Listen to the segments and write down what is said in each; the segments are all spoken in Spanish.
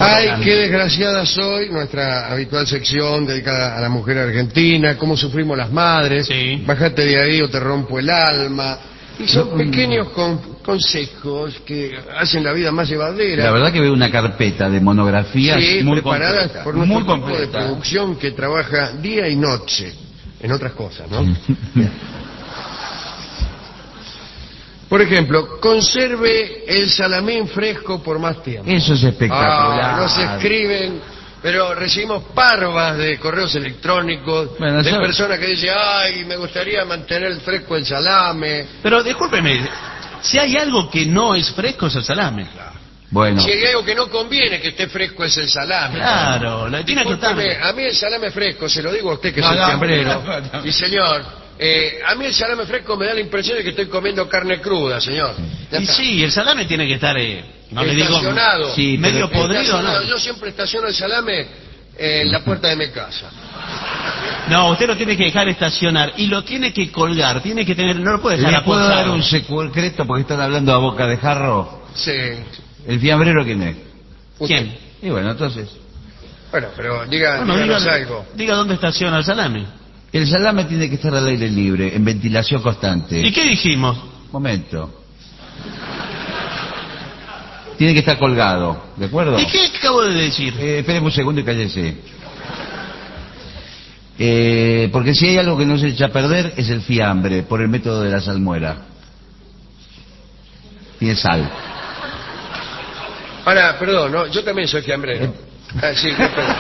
Ay, qué desgraciada soy, nuestra habitual sección dedicada a la mujer argentina, cómo sufrimos las madres, Sí. bájate de ahí o te rompo el alma. Y son pequeños consejos que hacen la vida más llevadera. La verdad que veo una carpeta de monografías Sí, muy preparadas completa, por nuestro muy equipo de completa. producción que trabaja día y noche en otras cosas, ¿no? Bien. Por ejemplo, conserve el salamín fresco por más tiempo. Eso es espectacular. Nos escriben, pero recibimos parvas de correos electrónicos, Bueno, de yo- personas que dicen, ay, me gustaría mantener fresco el salame. Pero discúlpeme, si hay algo que no es fresco es el salame. Bueno, Si hay algo que no conviene que esté fresco es el salame. Claro, la tiene que estar. Discúlpeme, a mí el salame fresco, se lo digo a usted que No, soy no, fiambrero. no. Y señor, a mí el salame fresco me da la impresión de que estoy comiendo carne cruda, señor. Ya Y está. sí, el salame tiene que estar, no le digo, Estacionado. Sí, medio pero- podrido, Estacionado. ¿no? Yo siempre estaciono el salame en la puerta de mi casa. No, usted lo tiene que dejar estacionar y lo tiene que colgar, tiene que tener, no lo puede dejar ¿le puedo dar apoyado. un secreto porque están hablando a boca de jarro? Sí. ¿El fiambrero quién es? ¿Quién? Y bueno, entonces, Bueno, pero díganos Bueno, algo. diga dónde estaciona el salame. el salame tiene que estar al aire libre, en ventilación constante. ¿Y qué dijimos? Momento. Tiene que estar colgado, ¿de acuerdo? ¿Y qué acabo de decir? Espéreme un segundo y cállese. Porque si hay algo que no se echa a perder es el fiambre, por el método de la salmuera. Tiene sal. Ahora, perdón, no, yo también soy fiambrero. Sí, perdón.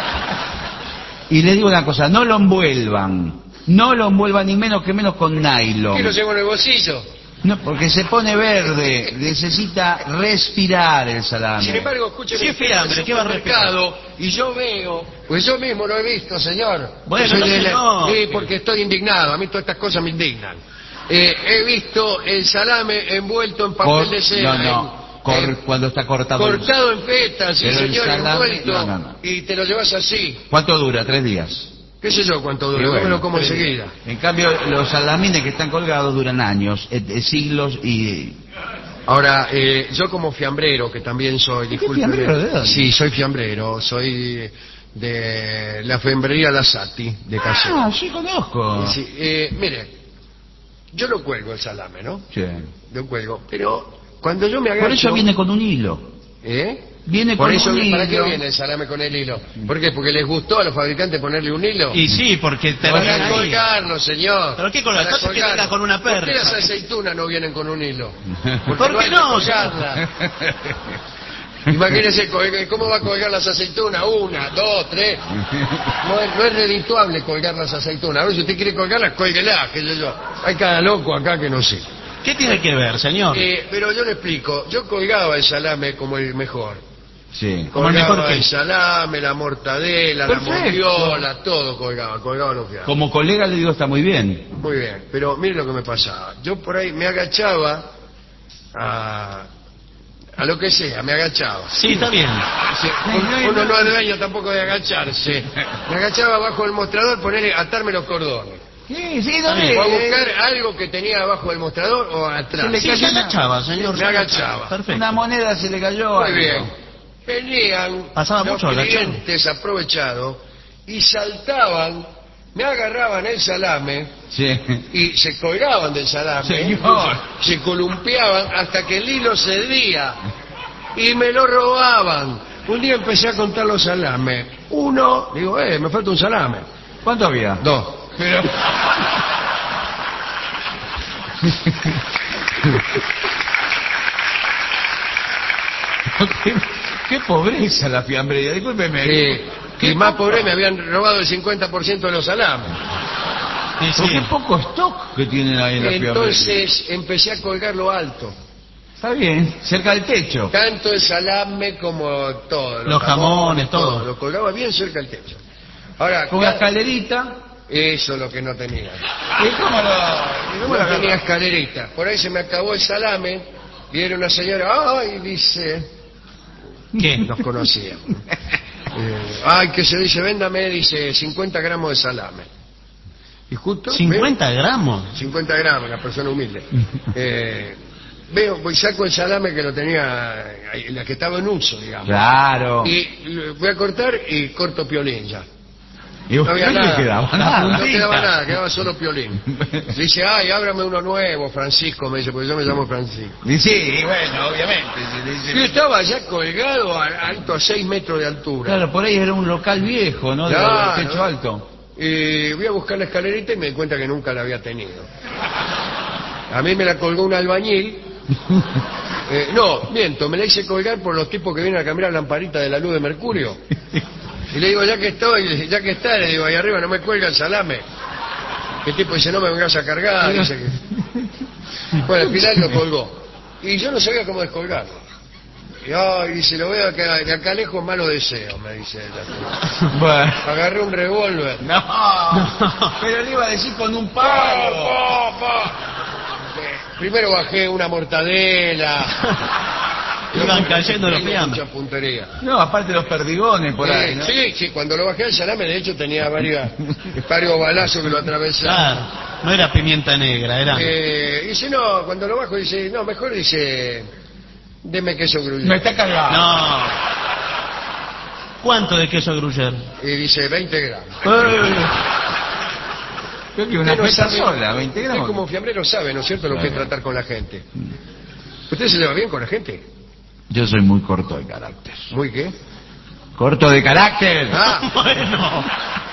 Y le digo una cosa, no lo envuelvan. No lo envuelvan ni menos que menos con ¿Qué lo nylon. llevo en el bolsillo? No, porque se pone verde. Necesita respirar el salame. Sin embargo, escúcheme, Sí, estoy fiambre, en el ¿qué va a supermercado y yo veo, pues yo mismo lo he visto, señor. Bueno, Yo soy no se enoje. sí, porque estoy indignado, a mí todas estas cosas me indignan. He visto el salame envuelto en papel de seda. Cuando está cortado. Cortado en fetas, sí, Pero el señor, salame- envuelto, no. y te lo llevas así. ¿Cuánto dura? 3 días. ¿Qué sé yo cuánto dura? Y Yo me bueno, lo como 3 días. enseguida. En cambio, los salamines que están colgados duran años, siglos y... Ahora, yo como fiambrero, que también soy, discúlpeme. fiambrero de dónde? Sí, soy fiambrero, soy de la fiambrería Lasati, de Caseros. Ah, sí conozco. Sí, mire, yo lo cuelgo el salame, ¿no? Sí. Lo cuelgo, pero cuando yo me agacho... Por eso viene con un hilo. ¿Eh? Viene Por con eso, un hilo. ¿para qué viene el salame con el hilo? ¿Por qué? ¿Porque les gustó a los fabricantes ponerle un hilo? Y sí, porque te Para colgarlo, señor. ¿Pero qué colgar? Para Entonces que venga con una ¿Por qué percha. las aceitunas no vienen con un hilo? Porque ¿Por qué hay que no? colgarlas. Imagínese cómo va a colgar las aceitunas, 1, 2, 3. No es redituable colgar las aceitunas. Ahora si usted quiere colgarlas, cólguelas, qué sé yo. Hay cada loco acá que no sé. ¿Qué tiene que ver, señor? Pero yo le explico, yo colgaba el salame como el mejor. Sí. ¿Como el Colgaba mejor qué? el salame, la mortadela, Perfecto. la mondiola, todo colgaba los fiambres. Como colega le digo, está muy bien. Muy bien, pero mire lo que me pasaba. Yo por ahí me agachaba a lo que sea, me agachaba. Sí, está bien. Sí, uno no es dueño tampoco de agacharse. Me agachaba abajo del mostrador, atarme los cordones. Sí, sí, O a buscar algo que tenía abajo del mostrador o atrás. Sí, se agachaba, señor. Me agachaba. Perfecto. Una moneda se le cayó. Muy algo. bien. Venían Pasaba los mucho agachado. clientes aprovechados y saltaban, me agarraban el salame Sí. y se colgaban del salame, Señor. se columpiaban hasta que el hilo cedía y me lo robaban. Un día empecé a contar los salames. 1, digo, me falta un salame. ¿Cuánto había? 2. Pero... qué pobreza la fiambrería, discúlpeme. Y más pobre me habían robado el 50% de los salames. Sí, Pero sí. qué poco stock que tienen ahí en la fiambrería. Entonces empecé a colgarlo alto. Está bien, cerca del techo. Tanto el salame como todo. Los jamones, todo. Lo colgaba bien cerca del techo. Ahora, Con una escalerita. eso es lo que no tenía. ¿Y cómo lo No tenía agarra? escalerita. Por ahí se me acabó el salame y era una señora, ay, dice, ¿Qué? nos conocíamos. Ay, que se dice, véndame, dice, 50 gramos de salame. Y justo... 50 gramos. 50 gramos, una persona humilde. voy saco el salame que lo tenía, la que estaba en uso, digamos. Claro. Y voy a cortar y corto piolín ya. Y No había nada. quedaba No quedaba nada, quedaba solo piolín. Dice, ay, ábrame uno nuevo, Francisco, me dice, porque yo me llamo Francisco. Y sí, bueno, obviamente. Yo estaba ya colgado alto a 6 metros de altura. Claro, por ahí era un local viejo, ¿no? Claro. De techo alto. Y voy a buscar la escalerita y me di cuenta que nunca la había tenido. A mí me la colgó un albañil. No, miento, me la hice colgar por los tipos que vienen a cambiar la lamparita de la luz de mercurio. Y le digo, ya que está, le digo, ahí arriba no me cuelga el salame. El tipo dice, no me vengas a cargar. Dice que... Bueno, al final lo colgó. Y yo no sabía cómo descolgarlo. Y ay, dice, lo veo de acá lejos, malo deseo, me dice ella. Bueno. Agarré un revólver. No, pero le iba a decir con un palo. Primero bajé una mortadela. Iban cayendo los fiambres. Mucha puntería. No, aparte los perdigones por ahí, ¿no? Sí, cuando lo bajé al salame, de hecho tenía varios balazos que lo atravesaban. Claro, no era pimienta negra, era... Dice, no, cuando lo bajo dice, no, mejor dice, deme queso gruyere. No está cargado. No. ¿Cuánto de queso gruyere? Y dice, 20 gramos. Creo que una Usted no pesa sabe- sola, 20 Usted gramos. como fiambrero sabe, ¿no es cierto?, lo que es Claro. tratar con la gente. ¿Usted se lleva bien con la gente? Yo soy muy corto de carácter. ¿Muy qué? ¿Corto de carácter? Ah, Bueno.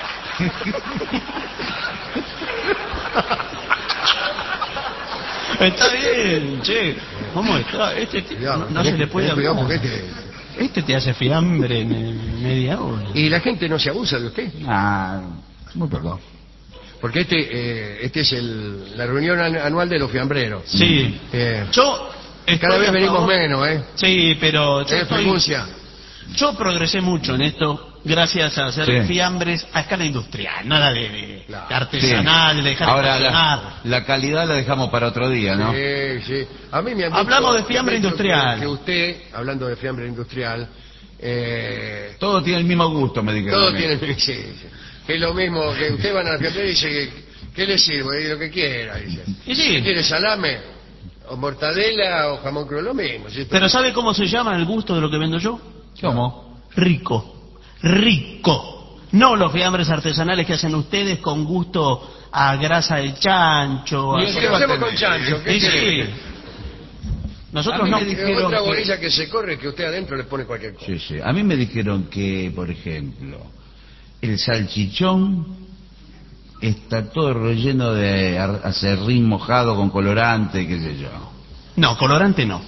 Está bien, che. ¿Cómo está? Este cuidado, no se le puede cuidado hablar. porque Este te hace fiambre en media hora. Y la gente no se abusa de usted. Ah, muy poco. Porque este es la reunión anual de los fiambreros. Sí. Yo estoy Cada vez a venimos favor- menos, ¿eh? Sí, pero Frecuencia. yo progresé mucho en esto gracias a hacer Sí. fiambres a escala industrial, nada de Claro. artesanal, de dejar Ahora estacionar. la calidad la dejamos para otro día, ¿no? Sí, sí. A mí me han Hablamos dicho- de fiambre me han dicho industrial. Que usted, hablando de fiambre industrial, Todo tiene el mismo gusto, me dijeron. todo a mí. tiene... Sí, sí. Que es lo mismo que usted van a la fiambrería y dice, ¿qué le sirvo? Y lo que quiera, dice. Y sí. ¿Qué quiere, salame? ¿O mortadela o jamón crudo? Lo mismo. ¿sí? Pero ¿sabe cómo se llama el gusto de lo que vendo yo? ¿Cómo? Rico. Rico. No los fiambres artesanales que hacen ustedes con gusto a grasa de chancho. Y a- es ¿Qué que va a hacemos tener? con chancho? ¿Qué Y sí. quiere? Nosotros A mí no. me dijeron Otra que- bolilla que se corre que usted adentro le pone cualquier cosa. Sí, sí. A mí me dijeron que, por ejemplo, el salchichón está todo relleno de acerrín mojado con colorante, qué sé yo. No, colorante no.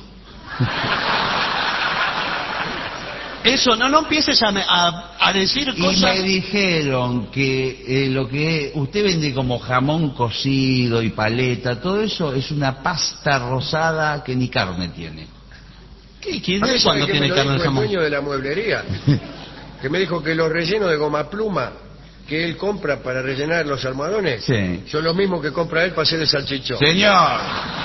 Eso, no empieces a decir Y cosas... me dijeron que lo que usted vende como jamón cocido y paleta, todo eso es una pasta rosada que ni carne tiene. ¿Qué? ¿Quién A mí de sabe cuándo que tiene me lo carne dijo de el jamón? dueño de la mueblería, que me dijo que los rellenos de goma pluma que él compra para rellenar los almohadones Sí. son los mismos que compra él para hacer el salchichón. Señor.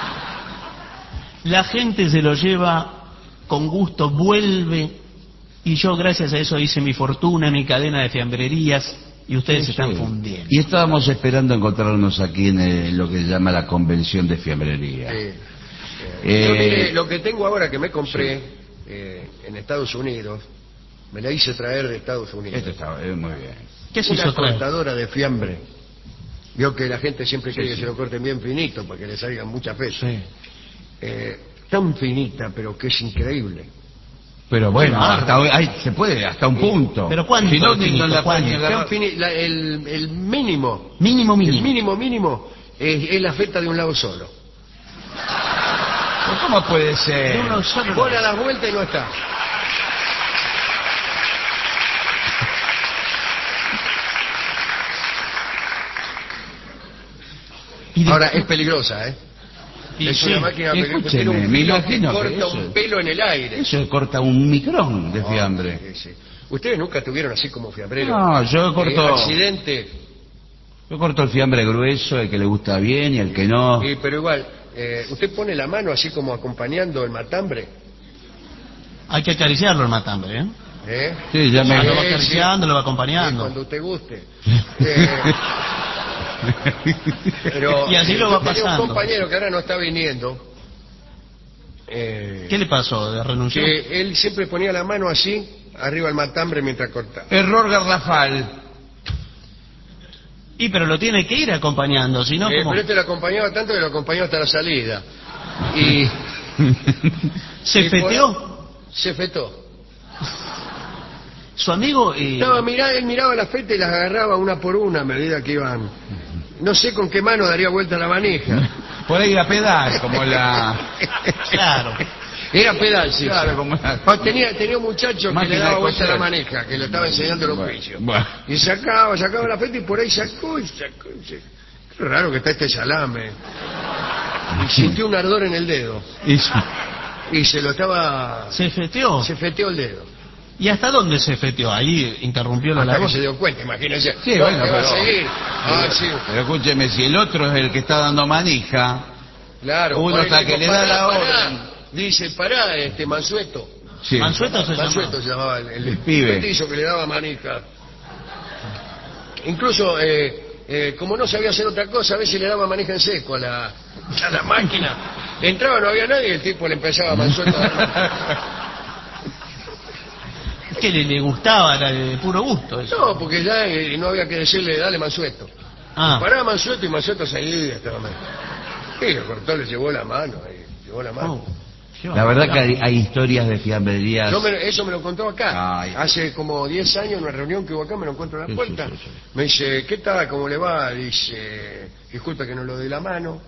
La gente se lo lleva con gusto, vuelve, y yo gracias a eso hice mi fortuna, mi cadena de fiambrerías, y ustedes se están Sí. fundiendo. Y estábamos esperando encontrarnos aquí en lo que se llama la convención de fiambrería. Sí. Eh, Yo, mire, lo que tengo ahora que me compré en Estados Unidos, me la hice traer de Estados Unidos. Esto está muy bien. ¿Qué se Una hizo traer? cortadora de fiambre. Vio que la gente siempre quiere Sí, que sí. se lo corten bien finito para que le salgan muchas pesos. Sí. Tan finita, pero que es increíble. Pero bueno, Bueno, hasta hoy se puede, hasta un punto. ¿Pero cuánto Si no, es finito? no la pueden ¿Cuánto? agarrar. El mínimo, Mínimo, el mínimo. mínimo es la feta de un lado solo. ¿Pero ¿Cómo puede ser? De uno solo. Vos la das vuelta y no está. Y de- Ahora, es peligrosa, ¿eh? y Es sí. una máquina peligrosa. Escúcheme, Tiene un me filo que imagino que corta eso- un pelo en el aire. Eso corta un micrón de Ah, fiambre. sí, sí. ¿Ustedes nunca tuvieron así como fiambrero? No, yo corto- accidente. Yo corto el fiambre grueso, el que le gusta bien y el que no. Pero igual, usted pone la mano así como acompañando el matambre. Hay que acariciarlo el matambre, ¿eh? ¿Eh? Sí, ya Lo va me... Sí, acariciando, lo va Sí, acompañando. cuando usted guste. Eh, pero Y así lo va yo tenía pasando. un compañero que ahora no está viniendo, ¿Qué le pasó? ¿De renunció? que él siempre ponía la mano así, arriba del matambre mientras cortaba. Error garrafal. Y pero lo tiene que ir acompañando, si no, como... Pero este lo acompañaba tanto que lo acompañó hasta la salida. Y ¿Se y feteó? se fetó. Su amigo... No, mirá, él miraba las fetas y las agarraba una por una a medida que iban. No sé con qué mano daría vuelta la manija. Por ahí a pedal, como la... Claro. Era pedal, sí. Claro, sí. como la... Tenía un muchacho que Máquina le daba de vuelta coser. la manija, que le estaba enseñando el oficio. Bueno. Y sacaba la feta y por ahí sacó. Qué raro que está este salame. Y sintió un ardor en el dedo. Y se lo estaba... ¿Se feteó? Se feteó el dedo. ¿Y hasta dónde se feteó? Ahí interrumpió la Hasta que labor. se dio cuenta, imagínense. Sí, No, bueno, que va a pero... seguir. Ah, sí. Pero escúcheme, si el otro es el que está dando manija, Claro. uno por ahí hasta dijo, que le da pará, la pará. orden. Dice, pará, Mansueto. sí. ¿Mansueto se Mansueto llama? se llamaba el pibe. petizo que le daba manija. Incluso, como no sabía hacer otra cosa, a veces le daba manija en seco a la máquina. Entraba, no había nadie y el tipo le empezaba a Mansueto a dar manija. Es que le gustaba, era de puro gusto eso. No, porque ya no había que decirle, dale Mansueto. Ah, Pará Mansueto y Mansueto seguía. Y lo cortó, le llevó la mano. Llevó la mano. oh, qué La verdad que barbaridad. hay historias de fiambrerías. Eso me lo contó acá. Ay. Hace como 10 años, en una reunión que hubo acá, me lo encuentro en la Sí, puerta. sí, sí. Me dice, ¿qué tal? ¿Cómo le va? Dice, disculpa que no lo dé la mano.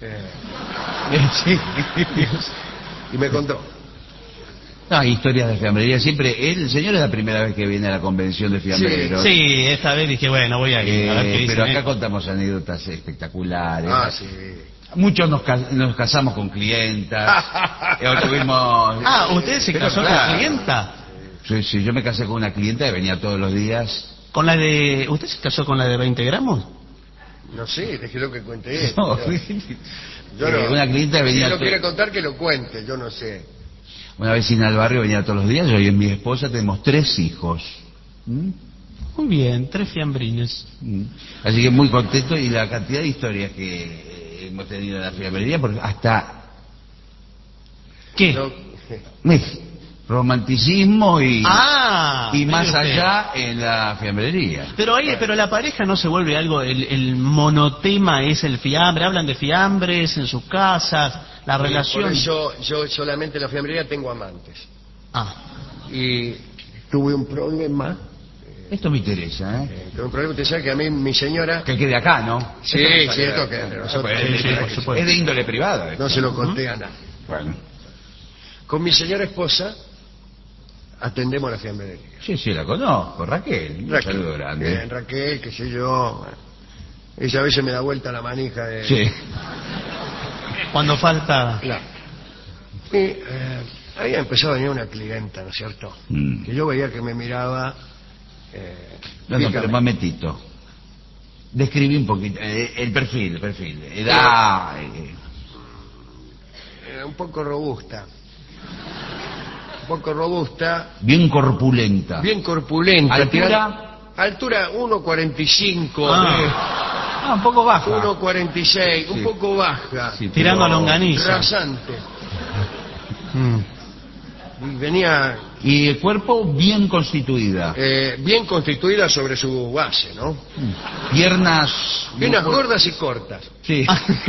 Sí. Y me contó. No, hay historias de fiambrería. Siempre, el señor es la primera vez que viene a la convención de fiambreros. Sí, esta vez dije, bueno, voy a ir, a ver qué dicen. Pero acá contamos anécdotas espectaculares. Ah, sí. Muchos nos casamos con clientas. O tuvimos... Ah, ¿usted se Pero casó con claro. la clienta? Sí, yo me casé con una clienta que venía todos los días. ¿Con la de... ¿Usted se casó con la de 20 gramos? No sé, déjelo que cuente él. No, Yo no. una clienta que Si venía... él lo quiere contar, que lo cuente, yo no sé. Una vecina del barrio venía todos los días. Yo y mi esposa tenemos 3 hijos. ¿Mm? Muy bien, 3 fiambrines. Así que muy contento, y la cantidad de historias que hemos tenido en la fiambrería, porque hasta ¿Qué? No, romanticismo y más mire usted. allá en la fiambrería. Pero la pareja no se vuelve algo, el monotema es el fiambre, hablan de fiambres en sus casas, la relación... Por eso yo solamente en la fiambrería tengo amantes. Ah, Y tuve un problema. Esto me interesa, ¿eh? Tuve un problema, usted sabe que a mí mi señora... Que quede acá, ¿no? Sí, sí, esto que entre nosotros. Pues, Sí, por supuesto. es de índole privada. No se lo conté a nadie. Bueno. Con mi señora esposa atendemos la fiambrería. Sí, la conozco, Raquel. Un saludo grande. Bien, Raquel, qué sé yo. Bueno. Ella a veces me da vuelta la manija de... Sí. cuando falta... Claro. Y ahí empezó a venir una clienta, ¿no es cierto? Que yo veía que me miraba... No, pero fijamente. momentito. Describí un poquito el perfil. Edad... Un poco robusta. Un poco robusta. bien corpulenta. Bien corpulenta. ¿Altura? Altura 1,45. Ah, un poco baja. 1,46. Un Sí. poco baja. Sí, Tirando a pero- longaniza. Rasante. Mm. Y venía Y el cuerpo bien constituida. bien constituida sobre su base, ¿no? Piernas... Piernas gordas y cortas. Sí.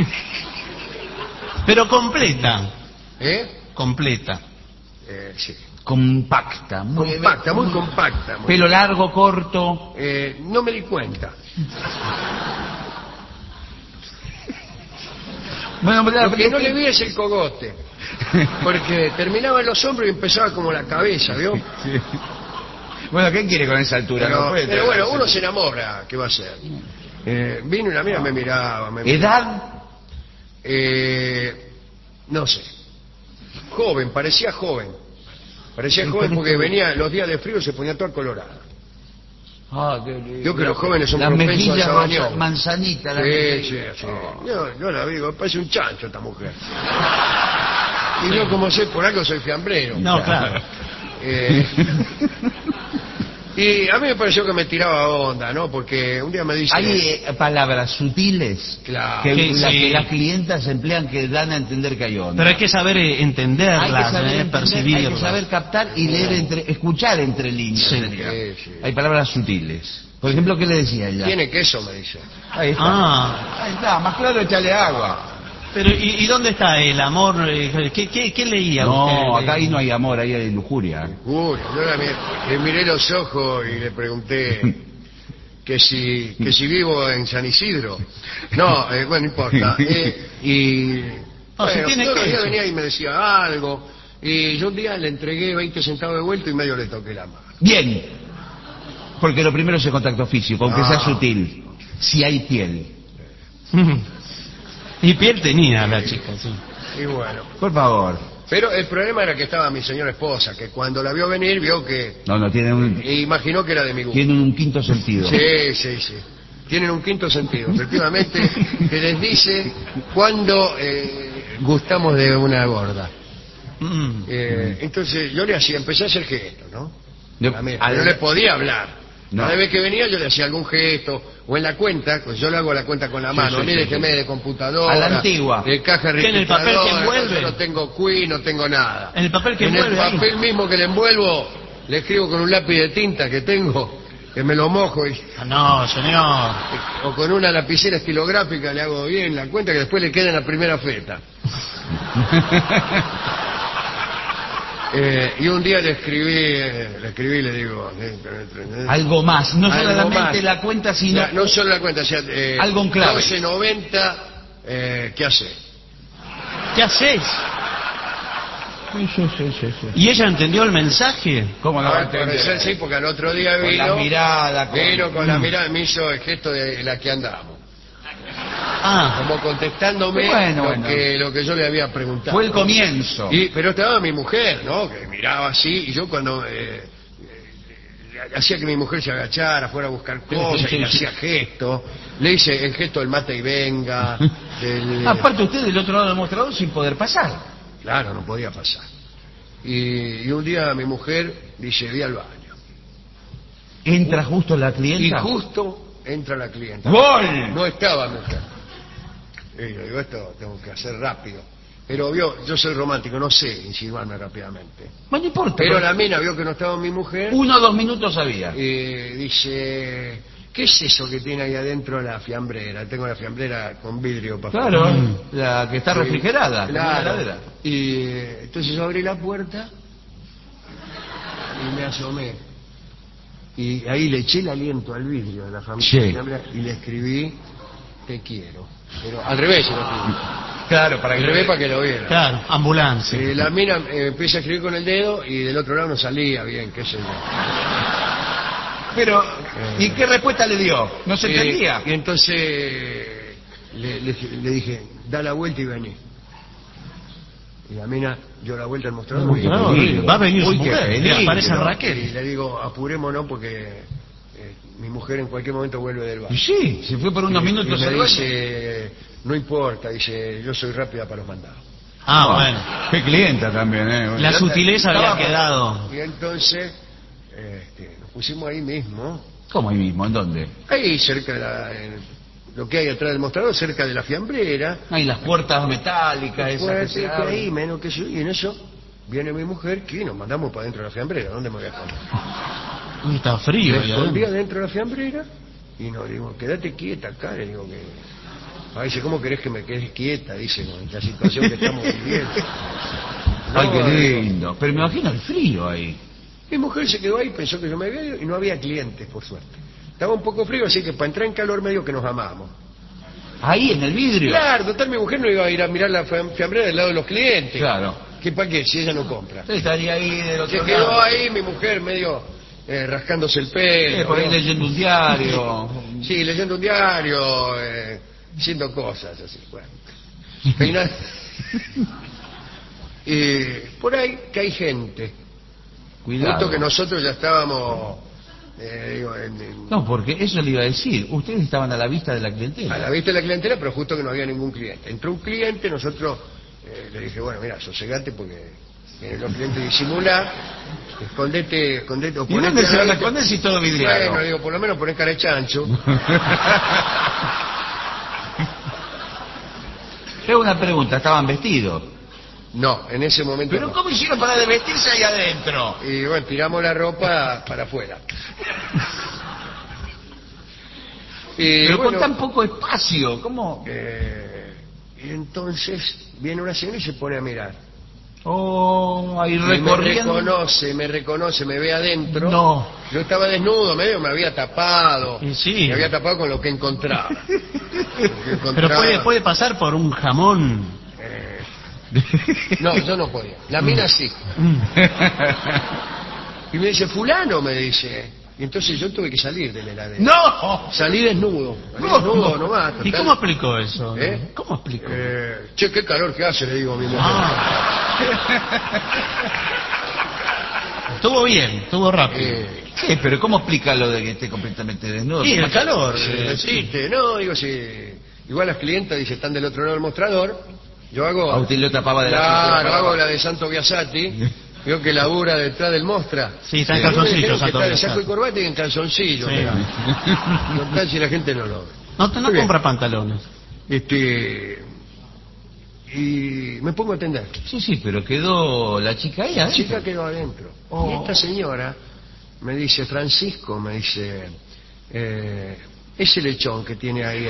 Pero completa, ¿Eh? completa. Sí. Compacta. Compacta, muy compacta. muy- Pelo largo, corto. No me di cuenta. Bueno, Lo que no le vi es el cogote. Porque terminaba en los hombros y empezaba como la cabeza, ¿vio? Sí. Bueno, ¿qué quiere con esa altura? Pero, No puede pero tener bueno, esa- uno se enamora, ¿qué va a hacer? Vino y la mía me miraba. ¿Edad? No sé. Joven, parecía joven. Parecía Sí, joven pero porque esto- venía los días de frío y se ponía toda colorada. Yo que La- los jóvenes son las propensos mejillas al sabañón. rosa- manzanita. las Sí, mejillas. sí, sí. Yo la digo, parece un chancho esta mujer. Y yo como sé, por algo soy fiambrero. No, claro. Eh, Y a mí me pareció que me tiraba onda, ¿no? Porque un día me dice... Hay palabras sutiles Claro. que, Sí, sí. que las clientas emplean que dan a entender que hay onda. Pero hay que saber entenderlas, Hay que saber entender, percibirlas. hay que saber captar y leer escuchar entre líneas. Sí. sería. Sí. Hay palabras sutiles. Por ejemplo, ¿qué le decía ella? ¿Tiene queso? Me dice. Ahí está. Ah, Ahí está, más claro, échale agua. pero ¿y dónde está el amor? ¿Qué leía No, usted? acá ahí no hay amor, ahí hay lujuria. Uy, yo le miré los ojos y le pregunté que si vivo en San Isidro. No, bueno, no importa. Y No, si bueno, tiene todos los días queso. venía y me decía algo. Y yo un día le entregué 20 centavos de vuelta y medio le toqué la mano. Bien. Porque lo primero es el contacto físico, aunque sea sutil. Si hay piel. Y piel tenía la chica, sí. Y bueno. Por favor. Pero el problema era que estaba mi señora esposa, que cuando la vio venir vio que... No, e imaginó que era de mi gusto. tienen un quinto sentido. Sí, sí, sí. Tienen un quinto sentido, efectivamente, que les dice cuándo gustamos de una gorda. Entonces yo le hacía, empecé a hacer gestos, ¿no? No le podía hablar. No. Cada vez que venía yo le hacía algún gesto, o en la cuenta, pues yo le hago la cuenta con la mano, sí, mire sí, que sí. me de computadora, A la antigua. de caja ¿Qué, en el papel que registradora, envuelve? yo no tengo QI, no tengo nada. En el papel que En envuelve el ahí. papel mismo que le envuelvo, le escribo con un lápiz de tinta que tengo, que me lo mojo, Ah, no, señor. o con una lapicera estilográfica le hago bien la cuenta, que después le queda en la primera feta. Y un día le escribí y le digo... Algo más, no Algo solamente más. la cuenta, sino... No solo la cuenta, o sea, algo en clave. 12.90, ¿qué hace? ¿Qué haces? Sí. ¿Y ella entendió el mensaje? ¿Cómo no va a Al entender? parecer sí, porque al otro día Con vino... la mirada, Vino con la mirada, me hizo el gesto de la que andamos. Ah, Como contestándome Bueno. lo que yo le había preguntado. Fue el comienzo. Pero estaba mi mujer, ¿no? Que miraba así, y yo cuando hacía que mi mujer se agachara, fuera a buscar cosas, y le hacía gestos, le hice el gesto del mate y venga, Aparte usted del otro lado del mostrador sin poder pasar. Claro, no podía pasar. Y un día mi mujer dice, vi al baño. Entra justo la Y clienta. justo entra la clienta. ¡Gol! No estaba mi mujer. Y yo digo, esto tengo que hacer rápido. Pero yo soy romántico, no sé insinuarme rápidamente. Bueno, no importa. Pero la mina vio que no estaba mi mujer 1 o 2 minutos había. y dice, ¿qué es eso que tiene ahí adentro de la fiambrera? Tengo la fiambrera con vidrio para Claro, la que está refrigerada. como una Claro. heladera. Y entonces yo abrí la puerta y me asomé. Y ahí le eché el aliento al vidrio de la fiambrera y le escribí, te quiero. Pero al revés se lo escribí. Claro, para Al revés para que lo viera. claro, ambulancia. La mina empieza a escribir con el dedo y del otro lado no salía bien, qué sé yo. Pero, ¿y qué respuesta le dio? ¿No se entendía? Y entonces le dije, da la vuelta y vení. Y la mina dio la vuelta al mostrador. Uy, y, No, peligro. va a venir su Uy, qué mujer. peligro. Aparece y Raquel. le digo, apurémonos porque mi mujer en cualquier momento vuelve del Y baño. sí, se fue por unos Y minutos me al baño. dice, no importa, dice, yo soy rápida para los mandados. Ah, bueno. Qué clienta también, ¿eh? La sutileza había quedado. Y entonces nos pusimos ahí mismo, ¿Cómo ahí mismo? ¿En dónde? ahí cerca de lo que hay atrás del mostrador, cerca de la fiambrera. Hay las puertas metálicas, esas que Fuerte, se que abren. ahí, menos que yo. Y en eso viene mi mujer, que nos mandamos para dentro de la fiambrera. ¿Dónde me voy a esconder? Uy, está frío. Me ahí escondí adentro. adentro de la fiambrera y nos digo, quédate quieta acá. Le digo que... Ah, dice, ¿cómo querés que me quedes quieta? Dice, con la situación que estamos viviendo. Ay, No, qué digo, lindo. Pero me imagino el frío ahí. Mi mujer se quedó ahí, pensó que yo me había ido y no había clientes, por suerte. Estaba un poco frío, así que para entrar en calor medio que nos amamos. Ahí, en el vidrio. Claro, total, mi mujer no iba a ir a mirar la fiambrera del lado de los clientes. Claro. ¿Qué para qué? Si ella no compra. Estaría ahí del otro Se quedó lado. ahí mi mujer medio rascándose el pelo. Por ahí ¿no? leyendo un diario. Sí, leyendo un diario, haciendo cosas así. Bueno. Peinando. Por ahí que hay gente. Cuidado. Justo que nosotros ya estábamos No, porque eso le iba a decir. Ustedes estaban a la vista de la clientela. a la vista de la clientela, pero justo que no había ningún cliente. Entró un cliente, nosotros le dije, bueno, mira, sosegate porque Vienen los clientes, disimula, escondete, o ¿Y ponete dónde se van a al lado. esconder si todo vidriado? Bueno, digo, por lo menos poné cara de chancho. Tengo una pregunta, ¿estaban vestidos? No, en ese momento ¿Pero no. cómo hicieron para desvestirse ahí adentro? Y bueno, tiramos la ropa para afuera. Y Pero bueno, con tan poco espacio, ¿cómo? y entonces viene una señora y se pone a mirar. Oh, ahí Y me recorriendo. reconoce, me ve adentro. No. Yo estaba desnudo, medio me había tapado. Y sí. Me había tapado con lo que encontraba. Lo que Pero encontraba. puede pasar por un jamón. No, yo no podía. La mina sí. Y me dice, fulano, me dice. Y entonces yo tuve que salir de la heladera. ¡No! Salí desnudo. ¿Cómo? Nomás. ¿Y total. cómo explicó eso? ¿Eh? ¿Cómo explicó? Che, qué calor que hace, le digo a mi mujer. Estuvo bien, estuvo rápido. Sí, pero ¿cómo explica lo de que esté completamente desnudo? Sí, el calor. Existe, no, digo, si igual las clientas dice están del otro lado del mostrador, yo hago. A usted lo tapaba de la cintura Claro, para hago abajo. la de Santo Biasati, veo que labura detrás del mostra. Sí, está en Y me dijeron calzoncillos, que Santo está de Biasati. saco y corbata y en calzoncillos. Sí. Total, si la gente no lo ve. No Muy bien. compra pantalones. Y me pongo a atender. Sí, pero quedó la chica ahí La adentro. chica quedó adentro. Oh. Y esta señora me dice, Francisco, me dice, ese lechón que tiene ahí,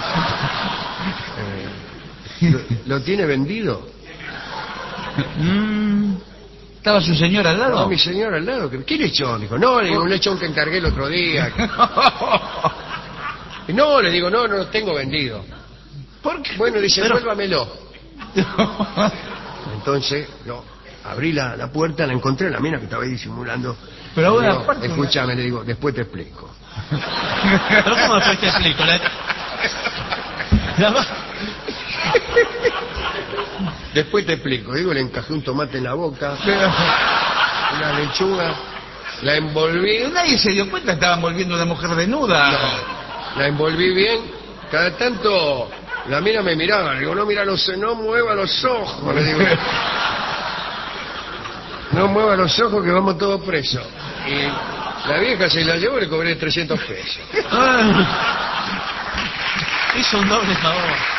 ¿lo tiene vendido? ¿Estaba su señora al lado? No, mi señora al lado. ¿Qué lechón? Dijo, no, le digo, un lechón que encargué el otro día. Y no, le digo, no lo tengo vendido. ¿Por qué? Bueno, dice, Pero- vuélvamelo. Entonces, abrí la puerta, la encontré, la mina que estaba ahí disimulando. Pero ahora, Le digo, aparte- escúchame, le digo, después te explico. Pero ¿cómo después te explico? Después te explico. Digo, le encajé un tomate en la boca, una lechuga, la envolví, Pero nadie se dio cuenta, estaban volviendo una mujer desnuda. la envolví bien. Cada tanto la mina me miraba, le digo, no mueva los ojos, le digo. No mueva los ojos que vamos todos presos. Y la vieja se la llevó y le cobré 300 pesos. Hizo un doble favor.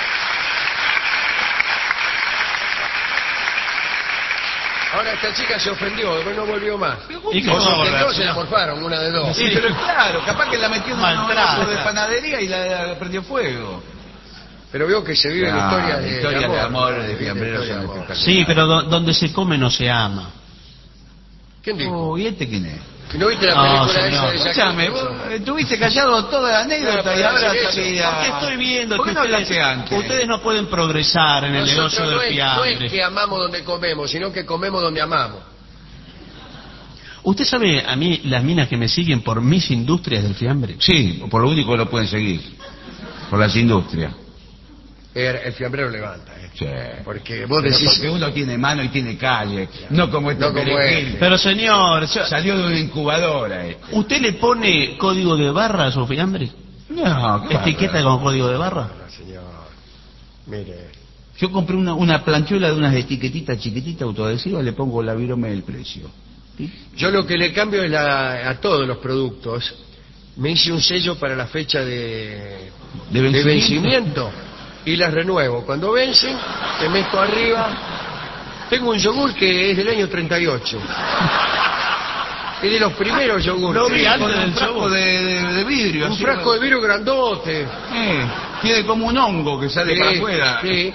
Ahora esta chica se ofendió, después no volvió más. ¿Y O cómo se va a ofendió, volver? se la morfaron, una de dos. Sí, pero claro, capaz que la metió en un Maltrata. horno de panadería y la prendió fuego. Pero veo que se vive la historia de, historia de amor, de Vive la fiambreros historia de en amor. espectacular. Sí, pero donde se come no se ama. ¿Quién dijo? Oh, ¿y este quién es? ¿No viste la No, película señor. esa de Jack Escúchame, vos Nicholson? estuviste callado toda la anécdota No, y ahora pero salía... Porque estoy viendo ¿Por que qué no hablaste antes? ustedes no pueden progresar en el Nosotros negocio no del es fiambre. que amamos donde comemos, sino que comemos donde amamos. ¿Usted sabe a mí las minas que me siguen por mis industrias del fiambre? Sí, por lo único que lo pueden seguir. Por las industrias. El fiambrero levanta, Sí. Porque vos Pero decís... porque uno tiene mano y tiene calle. No como este No como perejil. este. Pero señor, Salió de una incubadora este. ¿usted le pone código de barra a su fiambre? No, qué ¿Etiqueta bárbaro. con código de barra? No, señor. Mire, Yo compré una planchuela de unas etiquetitas chiquititas autoadhesivas, le pongo la virome del precio. yo lo que le cambio es a todos los productos. Me hice un sello para la fecha de vencimiento y las renuevo. Cuando vencen, te meto arriba. Tengo un yogur que es del año 38. Es de los primeros yogures. Lo vi antes Con del un frasco yogur. de vidrio. Un así, frasco de vidrio grandote. tiene como un hongo que sale Sí, para afuera. sí.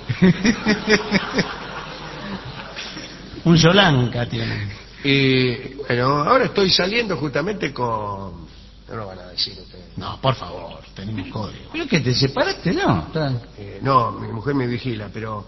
Un Yolanka tiene. Y bueno, ahora estoy saliendo justamente con... No lo van a decir ustedes. No, por favor, tenemos código. ¿Pero que te separaste? No. No, mi mujer me vigila, pero...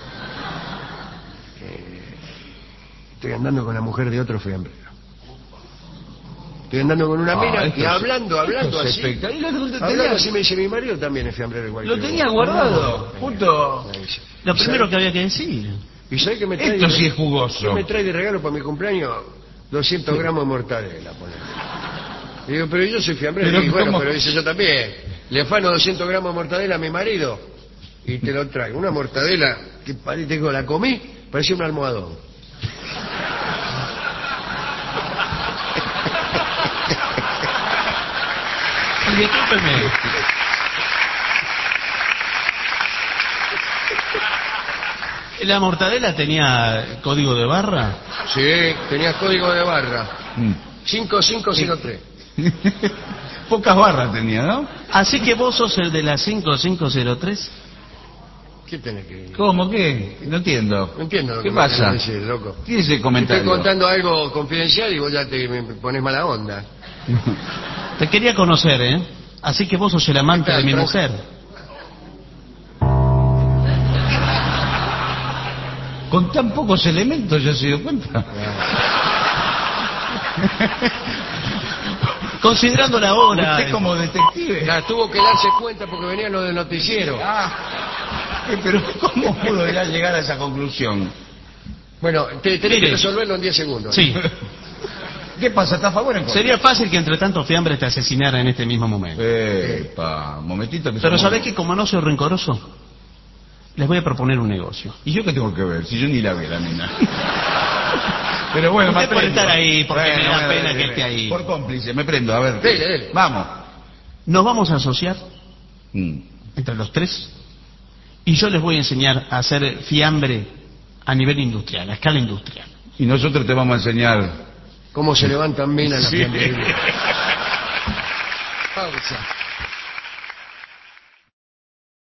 estoy andando con la mujer de otro fiambrero. Estoy andando con una mina y hablando así. Hablando así me dice, mi marido también es fiambrero igual Lo que tenía vos. guardado, justo. Me dice. Lo ¿Y primero sabe- que había que decir. ¿Y sabe qué me trae? Esto sí es jugoso. ¿Qué me trae de regalo para mi cumpleaños? 200 gramos de mortadela, ponele. Y digo, pero yo soy fiambrero. Pero Y bueno, ¿cómo? pero dice, yo también. Le afano 200 gramos de mortadela a mi marido y te lo traigo. Una mortadela que parece que la comí, parecía un almohadón. Discúlpeme. ¿La mortadela tenía código de barra? Sí, tenía código de barra. 5503. Pocas barras tenía, ¿no? Así que vos sos el de la 5503. ¿Qué tenés que...? ¿Cómo? ¿Qué? No entiendo. No entiendo lo ¿Qué que me pasa? querés decir, loco. ¿Qué es ese Te comentario? estoy contando algo confidencial y vos ya me pones mala onda. Te quería conocer, ¿eh? Así que vos sos el amante de mi mujer. Con tan pocos elementos ya se dio cuenta. Considerando la hora. Usted como detective. Ya tuvo que darse cuenta porque venía lo del noticiero. Pero ¿cómo pudo ya llegar a esa conclusión? Bueno, tenés que Mire. resolverlo en 10 segundos. Sí. ¿Qué pasa? ¿Está a favor o en contra? Sería fácil que entre tantos fiambres te asesinara en este mismo momento. Epa, un momentito. Que Pero somos- ¿sabés que como no soy rencoroso? Les voy a proponer un negocio. ¿Y yo qué tengo que ver? Si yo ni la vi, la nena. Pero bueno, Usted me por prendo. estar ahí, porque me da bueno, pena dele, que esté ahí. Por cómplice, me prendo, a ver. Dele, dele. Vamos. Nos vamos a asociar Mm. entre los tres y yo les voy a enseñar a hacer fiambre a nivel industrial, a escala industrial. Y nosotros te vamos a enseñar. Cómo se levantan minas las Sí. fiambrerías. Pausa.